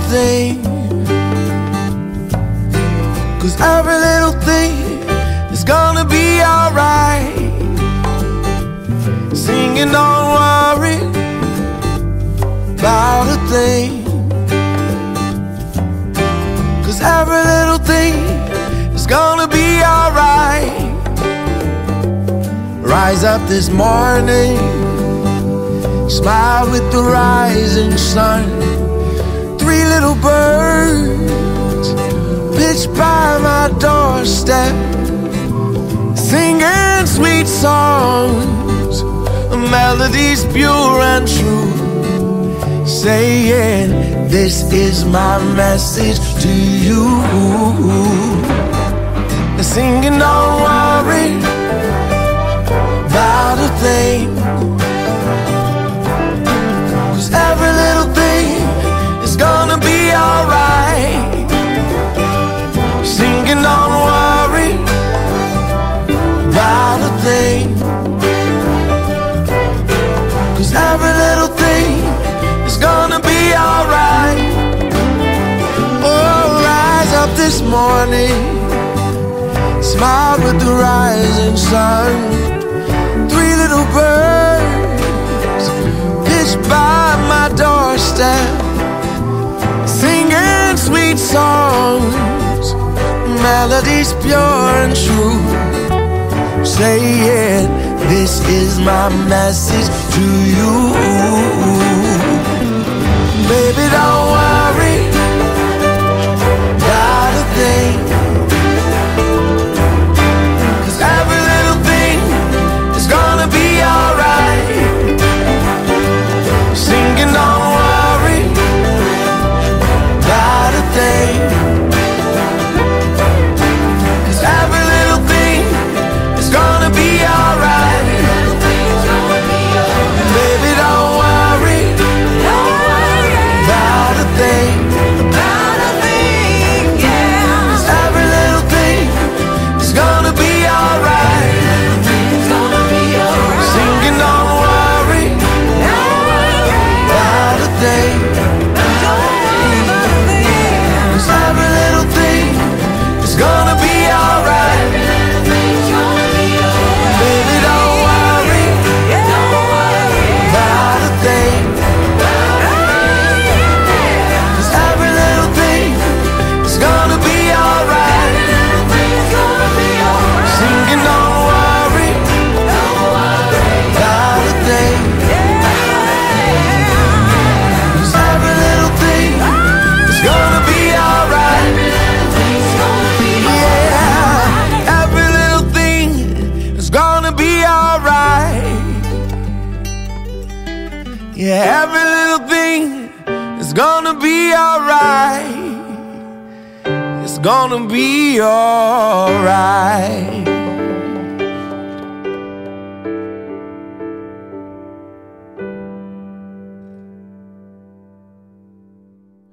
thing, 'cause every little thing is gonna be alright. Singing, don't worry about a thing, 'cause every little thing is gonna be alright. Rise up this morning, smile with the rising sun. Three little birds pitched by my doorstep, singing sweet songs, melodies pure and true, saying, this is my message to you. Singing, don't worry about a thing, 'cause every little thing is gonna be alright. Singing, don't worry about a thing, 'cause every little thing is gonna be alright. Oh, rise up this morning, smile with the rising sun. Three little birds pitched by my doorstep, singing sweet songs, melodies pure and true, saying, this is my message to you. Baby, don't worry about a thing, 'cause every little thing is gonna be alright. Singing, don't worry about a thing, 'cause every little thing is gonna be alright. Baby, don't worry about a thing, yeah. 'Cause every little thing is gonna be alright. Singing, don't worry about a thing, 'cause every little thing is gonna be alright. Baby, don't worry about a thing, 'cause every little thing is gonna be alright. Singing, don't worry about a thing, 'cause every little thing is gonna be alright. Yeah, every little thing is gonna be alright. Yeah, every little thing is gonna be alright. It's gonna be alright.